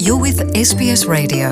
You're with SBS Radio.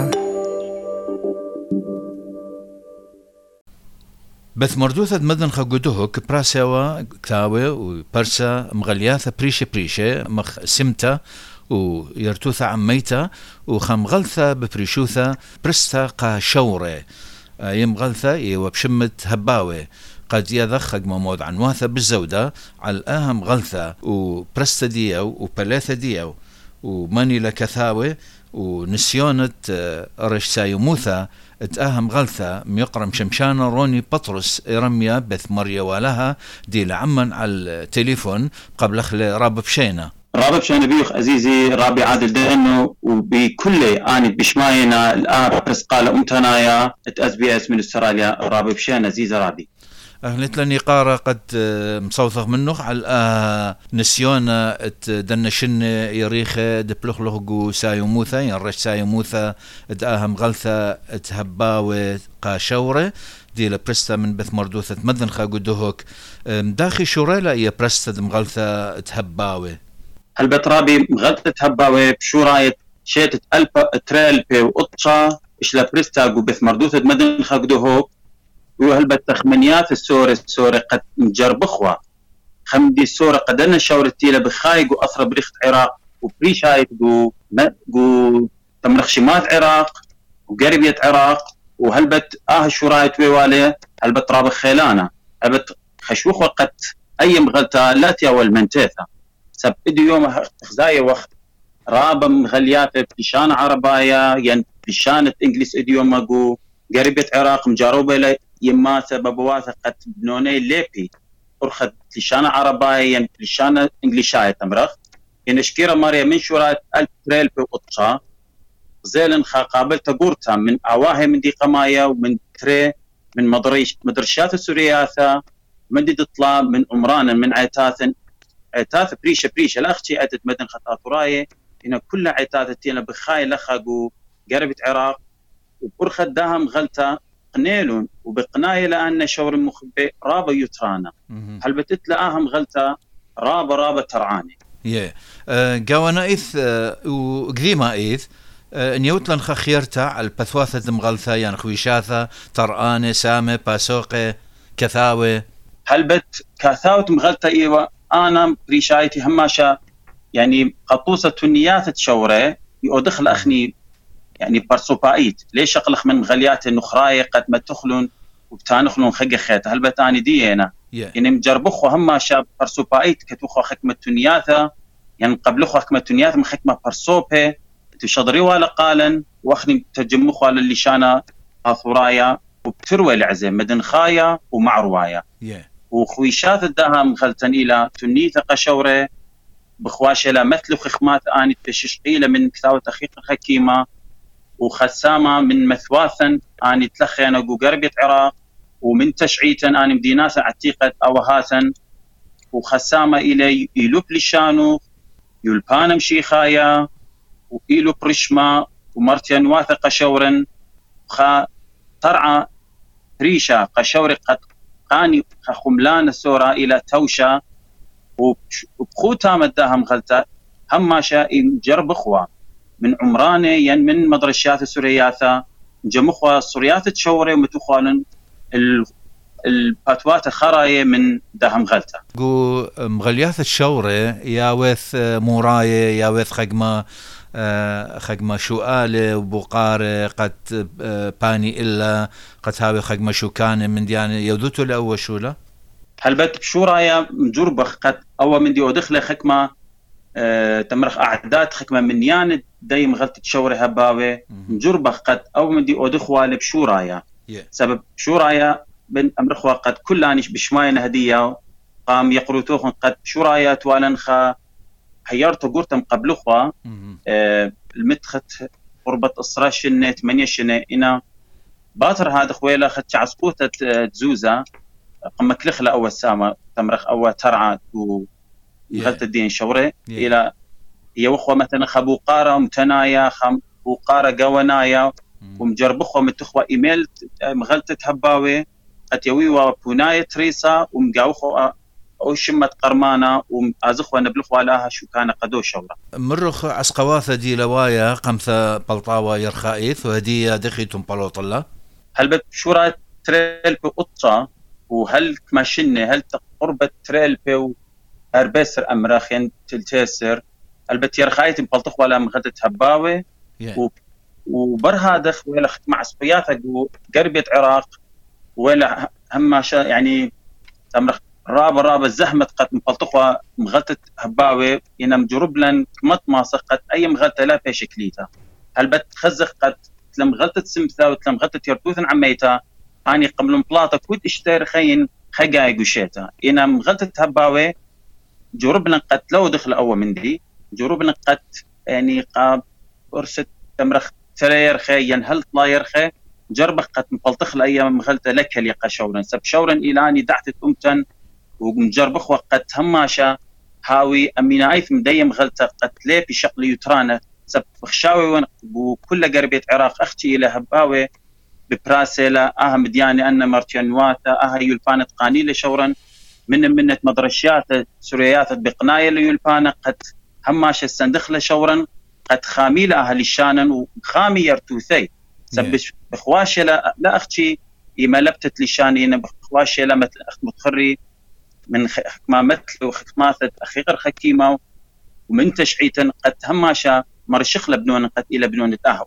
بث مردوثة مدن خجوده كبراسوا كتاوي وبرسا مغلياثة بريشة مخ سمتا ويرتوثة عميتا وخمغلثة ببريشوثة برستا قا شورة يمغلثة وبشمت هباوي قد يضخ ممود عنواثة بالزودة على الأهم غلثة وبرستا ديو وبلاثة ديو وماني لكثاوي ونسيونة رشتا يموثة اتأهم غلثة ميقرم شمشانة روني بطرس رمية بث مريا ولها دي لعمن على التليفون قبل خلي راب بشينا بيخ عزيزي رابي عادل دهنو وبكل آني بشماينا الآن بس قال أمتنايا SBS من استراليا رابي بشينا زيزة رابي أهلت لني قارة قد مصوثغ منه على نسيونا دنشن يريخ دبلوخلوغو سايموثا ينرش سايموثا اتأهم غلثة اتهباوي قاشورة دي لبرستا من بث مردوثة مدن خاقودوهوك داخي شوريلا يا برستا مغلثة اتهباوي هالبترابي مغلثة اتهباوي بشوراية شيت ألبا تريلبي وقطشا إشلا برستا قو بث مردوثة مدن خاقودوهوك وهلبت خمنيات السورة قد مجربخوا خمدي السورة قد أنا شاورتي لبخايق وأثر بريخت عراق وبريشايت قو تمرخشمات عراق وقربية عراق وهلبت شورايت ويوالي هلبت رابخ خيلانا هلبت خشوخوا قد أي مغلطة لا تيول منتيثة سب إدو يوم خزايا وقت رابا مغليات بلشان عربايا ين بلشانة إنجليس إدو يوم قو قربية عراق مجاروبة لي يما سببواثة قد بنوني ليبي أرخد لشانة عرباية لشانة إنجليشاية تمرخ ينشكيرا ماريا من شورات التريل بوقتها زيلن قابلت قورتا من أواهي من دي قماية ومن تري من مدرشات السورياثة من دي تطلع من أمرانا من عتاث بريشة لا أختي أتت مدن خطاطراية إن كل عتاث تينا بخاي لخاقو قربت عراق وبرخد داهم غلطة قنيلون وبقناية لأن شور المخبئ رابا يترانا هل بتتلقاهم غلطة رابا ترعاني قوانا إيث وقديما إيث نيوتلن خيرتا على البثواثة دمغلثة يعني خويشاثة ترعاني سامي باسوقي كثاوي هل بت كثاوة مغلطة إيوة أنا بريشايتي هماشا يعني قطوسة تنيات تشوري يؤدخل أخني يعني برسوبايت ليش أقلق من غليات النخراية قد ما تخلون وبتانخلون خق خيت هل بتاني دينا يعني مجربخو هما شاب برسوبايت كتوخو حكمة تنياثة يعني قبلخو حكمة تنياثة من حكمة برسوبه تشضري ولا قالن واخني تجمخو على الليشانة هاثورايا وبتروي العزم مدن خايا ومعروايا وخويشات الدهم غلتن إلى تنيثة قشورة بخواشة مثل خخمات آني تششقيلة من كثاوة تخيق الحكيمة وخسامة من مثواثا أني تلخينا قو قربية عراق ومن تشعيتا أني مديناسا عتيقة أوهاثا وخسامة إلي إلو بلشانو يلبانا مشيخايا وإلو برشما ومرتين واثة قشورا ترعى ريشة قشوري قد قاني خملان السورة إلى توشة وبخوتا مداهم غلطة هماشا جرب أخوة من عمراني ين من مدرشات السورياثة جمخوا السوريات تشوري ومتوخوالن الباتوات خراية من دهم غلطة قو مغلياث الشوري ياوث موراي ياوث خجمة شوالة وبقارة قد باني إلا قد هاوي خجمة شوكانة من ديانة يودوتو لأول شولة هل بت بشورايا مجربخ قد أول من دي ودخل خجمة تمرخ أعداد حكمة من يان دايم غلطة شوري هباوي مجربة قد أو من دي أدخوالي بشورايا سبب شورايا بن أمرخوا قد كلانيش بشماين هدية قام يقروتوخن قد شورايا توالنخا حيارتو قرتم قبل أخوة المدخت قربة إصرا شنة 8 شنة إنا باطر هذا خويلة خدش عسقوطة تزوزة قم كلخلة أول سامة تمرخ أول ترعى غلطة الدين شوري إلى يوخوا مثلا خبوقارة ومتنايا خبوقارة قوانايا ومجربخوا متخوا إيميل مغلطة هباوي قد يويوا بوناية تريسا ومقاوخوا أو شمت قرمانة وأزخوا نبلخوا لها شو كان قدو شورة مرخ عسقواثة دي لوايا قمثة بلطاوة يرخائث وهدية دخيتم بلوط الله هل بشورة تريل بقطة وهل كماشنة هل قربة تريل بو أربسر أمراخين تلتسر هل بتيرخائث بلطخوا لها مغدة هباوة وبرها دخ ولا مع سقياثك وقربة عراق ولا هم يعني تمرخ رابة الزحمة قد مبلطخوا مغلطة هباوي إن مجرب لن مطمع سقط أي مغلطة لا في شكليتها هل بتخزخ قد تلم غلطة سمثة وتلم غلطة يرتوثن عميتها أني قبل مبلاطة كود اشتير خين خجاي قشيتها إن مغلطة هباوي جرب لن قد لو دخل أول من دي جرب لن قد يعني قاب أرست تمرخ ترير خي ينهل طلاير خي جربخ قد مبلطخ الأيام مغلطة لك ليقى شورا سب شورا إلاني دعت أمتن ومجربخ وقت هماشا هاوي أمينا أيث مديم غلطة قد ليه بشقل يترانا سب خشاوي وكل قربية عراق أختي إلى هباوي ببراسيلا مدياني أن مرتينواتا يلفانت قانيلة شورا منت مدرشيات سوريات بقناية ليلفانا قد هماشا السندخلة شورا قد خاميلة أهل الشانن وخامي يرتوثي سبش بخواشة لا أختي إما لبتت لشاني بخواشة لا مثل أخت متخري من حكمة مثل وحكمات أخير حكيمة ومن تشعيتا قد هماشا مرشخ لبنون قد إلى بنون تاها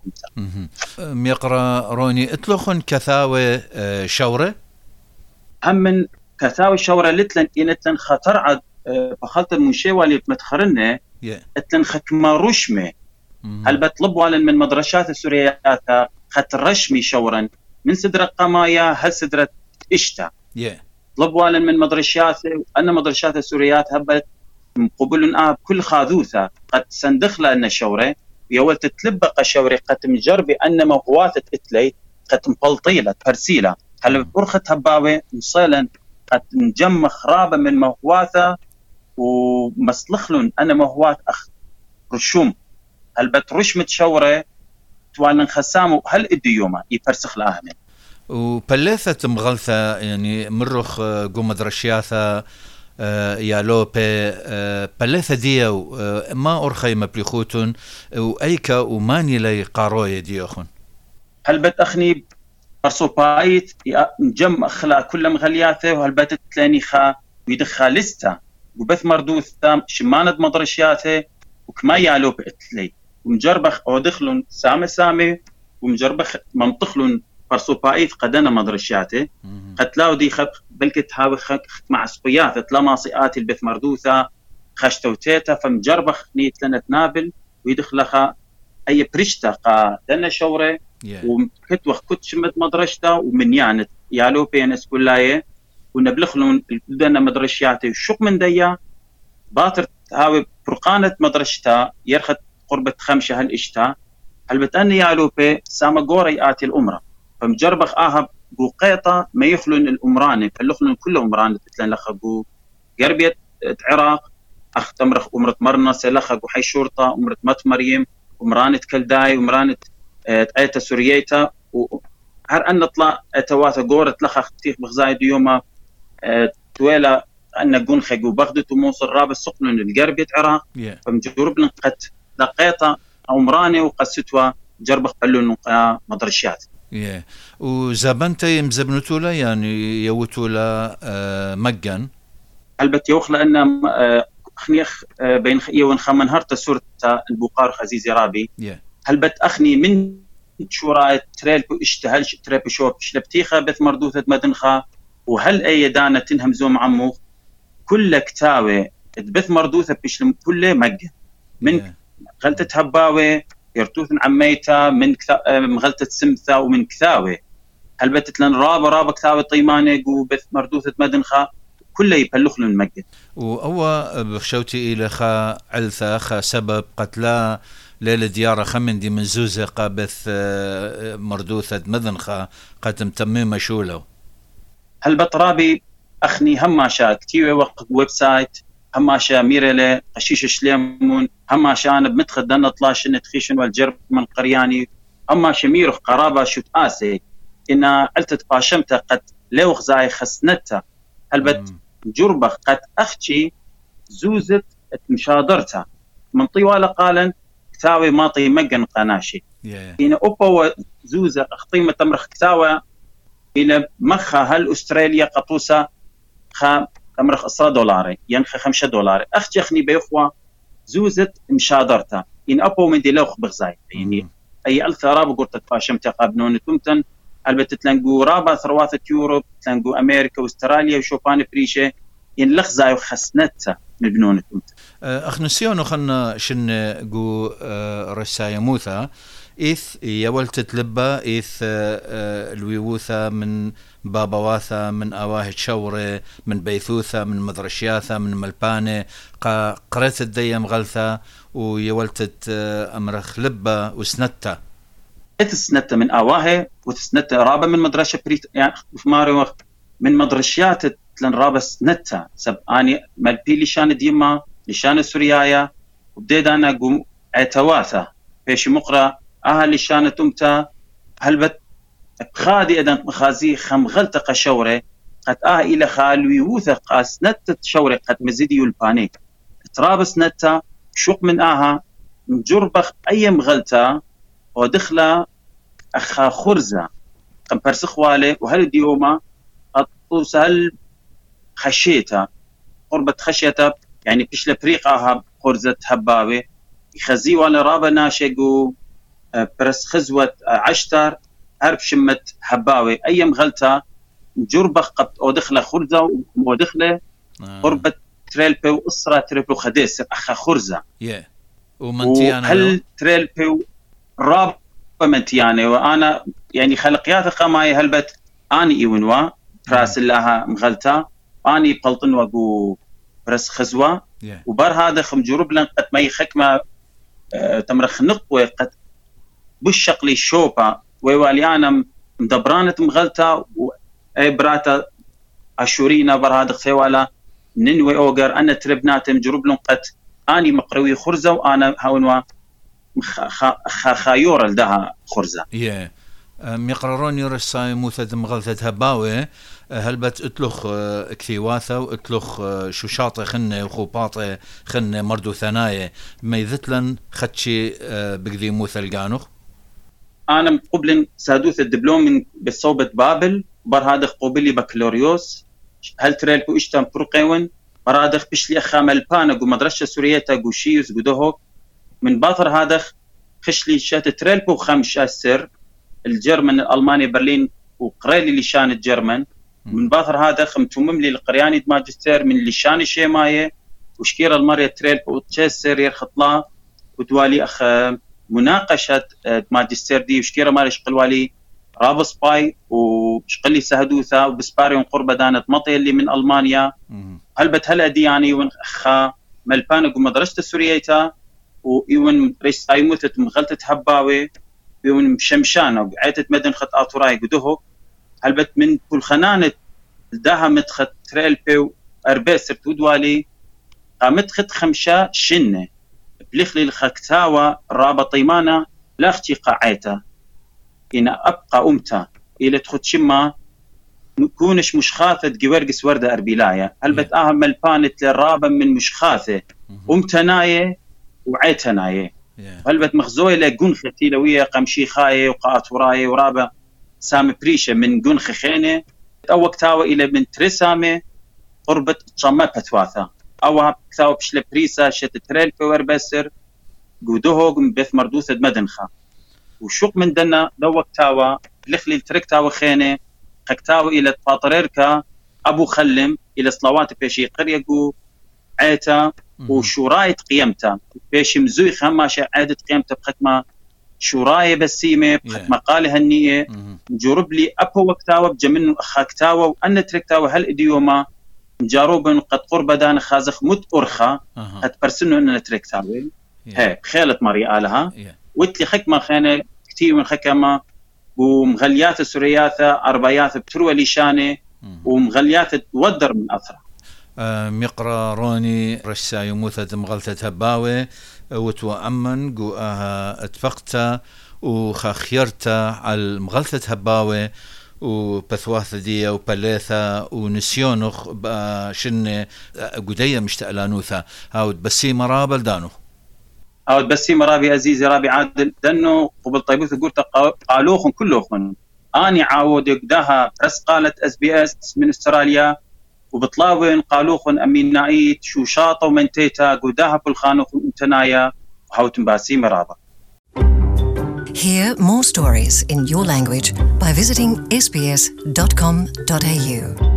ميقرا روني اطلقن كثاوي شورة هم من كثاوي شورة لتلن إنتلن خطر عد بخلط المشيوة اللي متخرنة اتلن حكمة رشمة هل بطلبوا من مدرشات السوريات خط رشمي شورا من سدرة قمايا هل سدرة إشتا طلبوا من مدرشات أن مدرشات السوريات هبت قبول كل خاذوثة قد سندخل أن الشورة يول تتلبق شوري قد مجربي أن موهوات إتلي قد مبلطيلة برسيلة هل برخة هباوي مصيلا قد نجم خرابة من موهواثة ومصلخلن أن موهوات رشوم هل بترش متشورة توالن خسامو هل إديوما يفرسخ لأهمن وبلثت مغلثة يعني مرخ قوم درشياثة يا لوبي بلثة ديو ما أرخي مبليخوتن وأيكا وماني لي قاروية ديوخن هل بتأخني برصوبايت نجم أخلا كل مغلياته وهل بتتلاني خا ويدخا لستا وبث مردوثة شماند مدرشياته وكما يالو بإتلي ومجربخ أو دخلون سامي ومجربخ ممطخلون برصوبايت قدنا مدرشياته قتلاو دي بلكت هاوي مع سقياته تلا صيات البث مردوثة خشتوتيتا فمجربخ نيت لنا تنابل ويدخلها أي برشتا قدنا شورة وكتوخ كت شمت مدرشتا ومن يعني يالو بينس كلاية ونبلخلون البدنا مدرشياته وشق من ديا باطر هاوي برقانة مدرشتا يرخت قربة 5 هالإشتا هل بتأني يالوبي ساما قوري آتي الأمرة فمجربخ بوقيطة ما يخلون الأمراني فلخلون كل أمراني تتلن لخقو قربية عراق تمرخ أمرة مرنس لخقو حي شرطة أمرة مت مريم أمرانة كلداي أمرانة آيتا سورييتا وهر أن نطلع أتواتا قورة لخق تيخ بغزايد يوما تويلا أن جون خجو بغدت وموصل راب سقنن الجربية عراق فمجرب لنقت لقيطة عمراني وقستوا جرب قلون نقا مدرشيات وزبنتي مزبنتولا يعني يوتولا مجان البت يوخل أن خنيخ بين يوم خمن هرت سورة البقار خزيزي رابي هلبت أخني من شوراء تريل اشتهل تريل بشوب شلبتيخة بث مردوثة مدنخة وهل أي دانة تنهم زوم عمو كل كتاوي تبث مردوثة بشلم كله مجان من غلطة هباوي يرتوثن عميتا من غلطة سمثة ومن كثاوي هل بتت لن رابة كثاوي طيمانة وبث مردوثة مدنخة كله يبلخلن المجد وأوا بخشوتي إلى خا علثة خا سبب قتلا ليلة ديارة خمن دي من زوزة قابث مردوثة مدنخة قد متممة شولو هل بطرابي أخني هماشا كتيوة وقت ويب سايت هماشا ميريلي قشيش شليمون هماشا أنا بمدخل دنا طلاش نتخيشن والجرب من قرياني هماشا ميرخ قرابة شوت آسي إن علتت باشمتا قد لوخ زاي خسنتا هل بت جربخ قد أختي زوزت مشادرتها من طوال قالن كتاوي ماطي مجن قناشي هنا أوبا زوزة أخطيمة تمرخ كتاوي إلى مخها هل أستراليا قطوسة خا تمرخ $10 ينخ $5 أختي أخني بيخوا زوزت مشادرتها إن أبو من دلوخ بغزاي يعني أي ألثراب قلت تفاشم تقابنون تمتن البته تلنقو رابع ثروات يوروب تلنقو أمريكا وأستراليا وشوفان بريشة إن لخزاي وخسنتها من بنون تمتن أخنسيون خلنا شن جو رسايا موثا إيث يولت تلبا إيث الويوثا من بابواثا من أواهد شورة من بيثوثا من مدرشياثا من ملبانة قريت الديم غلثا ويولت أمرخ لبا وسنتا سنتا من أواهي وتسنتا رابا من مدرشة بريت يعني مارو من مدرشيات تلن رابا سنتا سب أني ملبي لشان ديما لشان سوريايا وبديد أنا قوم عتواثا بيش مقرأ لشان تمتا هلبت بخادي أدن مخازي خمغلت قشورة قد إلى خالوي وثق سنتا شورة قد مزيدي يلباني ترابس نتا شوق من مجربخ أي مغلتا ودخلة أخا خرزة قم برسخ والي وهل ديوما أطوس هل خشيتا قربة خشيتا يعني بيش لبريقها خرزة هباوي يخزي وانا رابا ناشيقو برس خزوة عشتر هرب شمت هباوي أي مغلتا جربخ قبت ودخلة خرزة ودخلة قربة تريلبي وأسرة تريلبي وخديس أخا خرزة ومنتيانا هل تريلبي رابا منتياني وأنا يعني خلقيات قماي هلبت أني إيونوا براس لها مغلتا أني بلطن وقو برس خزوة وبر هذا خم جرب لن قد ما يخكما تمرخ نقوة قد بالشقلي شوبا ويوالي أنا مدبرانة مغلتا وإبراتا أشورينا بر هذا خيوالا ننوي أوغر أنا تربناتم جرب لن قد أني مقروي خرزة وأنا هونوا خايور لدها خرزة ميقررون يرساي موثد مغلثة هباوي هلبت اتلخ كثيواثة واتلخ شوشاطة خنة وخوباطة خنة مردو ثناية ميذتلن خدشي بقذي موثى القانوخ أنا قبل سادوث الدبلوم من بصوبة بابل برهادخ قبلي بكالوريوس هل تريلكو اشتم بروقيون برهادخ بشلي أخا ملبانا قو مدرسة سوريتا قو شيوز قو دهوك من باطر هادخ خشلي شات تريلبو خمش السر الجرمن الألماني برلين وقريلي لشان الجرمن من باطر هادخ متمم لي القرياني ماجستير من لشان شيماية وشكير المرية تريلبو تشيسر يرخطلا وتوالي أخ مناقشة ماجستير دي وشكير مالي شقلوالي رابس باي وشقلي سهدوثا وبسباريون قربة دانت مطي اللي من ألمانيا هلبت هلا دي يعني ونخا ملبانق ومدرسة السورييتا ويون ريس أيموتت مغلطة هباوي ويون مشمشانة وعيتت مدن خط آطوراي قدوه هلبت من كل خنانة داها متخط تريلبي وأربيسر تودوالي قامت خط خمشة شنة بلخلي الخكتاوى رابطيمانا لاختي قاعيتا إن أبقى أمتا إلى تخد شما كونش مشخاثة جوارقس وردة أربيلايا هلبت ملبانت للرابا من مشخاثة أمتناية وعيتناية هلبت مخزوية لقون ختيلوية قمشي خاية وقاطوراية ورابا سام بريشة من قون خخينة أو كتاوى إلى من ترسامة قربة تصمى بتواثا أو كتاوى بشل بريسا شت تريل في وربسر قودوه بث مردوثة مدنخا وشوق من دنا دو كتاوى لخلي تركتاوى خينة كتاوى إلى فاطريركا أبو خلم إلى صلوات بيشي قرية قو عيتا وشوراية قيمته بيش مزوي خماشة عادة قيمته بختمة شوراية بسيمة بختمة قالها النية جرب لي أبو وقتاوى بجمن أخاكتاوى وأن تركتاوى هل إديوما جاروبا قد قرب دان خازخ مد أرخا قد برسنو أن تركتاوى هاي خيلة مريالها وتلي حكمة خانة كتير من حكمة ومغليات السوريات أربايات بتروى لشانة ومغليات تودر من أثرها مقرا روني رشا يموثة مغلثة هباوي وتوأمن قوها اتفقتا وخخيرتا على مغلثة هباوي وبثواث دي وبلاثة ونسيونخ شن قدية مشتقلانوثا هاود بسي مرابل دانو هاود بسي مرابي عزيزي رابي عادل دنو قبل طيبوث قلت قالوخن كلوخن اني عاود يقداها برس قالت SBS من استراليا وبطلاوين قالوخن امين نايت شو شاطه ومنتيتا قداها بالخانوخن انتنايا وهاوتن باسي مرابا. Hear more stories in your language by visiting sbs.com.au.